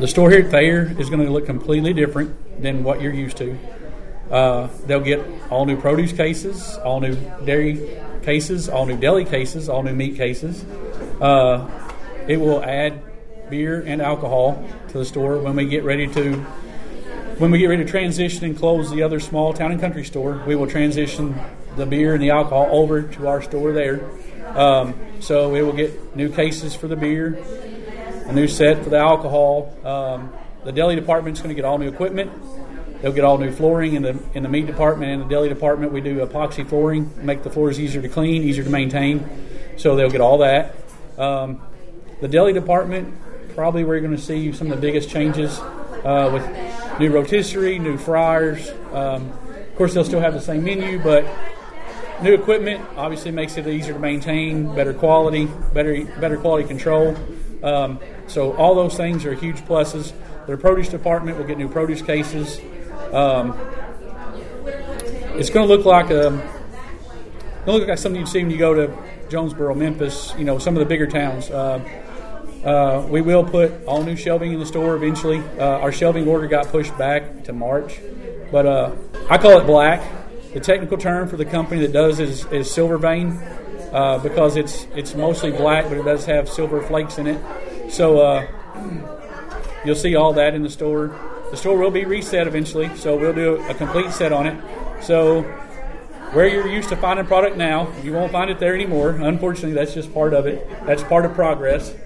The store here at Thayer is going to look completely different than what you're used to. They'll get all new produce cases, all new dairy cases, all new deli cases, all new meat cases. It will add beer and alcohol to the store when we get ready to transition and close the other small town and country store. We will transition the beer and the alcohol over to our store there. So it will get new cases for the beer, a new set for the alcohol. The deli department is going to get all new equipment. They'll get all new flooring in the meat department and the deli department. We do epoxy flooring, make the floors easier to clean, easier to maintain. So they'll get all that. The deli department, probably we're going to see some of the biggest changes with new rotisserie, new fryers. Of course, they'll still have the same menu, but new equipment obviously makes it easier to maintain, better quality, better quality control. So all those things are huge pluses. Their produce department will get new produce cases. It's going to look like something you'd see when you go to Jonesboro, Memphis, some of the bigger towns. We will put all new shelving in the store eventually. Our shelving order got pushed back to March, but I call it black. The technical term for the company that does is silver vein, because it's mostly black, but it does have silver flakes in it. So you'll see all that in the store. The store will be reset eventually, so we'll do a complete set on it. So where you're used to finding product now, you won't find it there anymore. Unfortunately, that's just part of it. That's part of progress.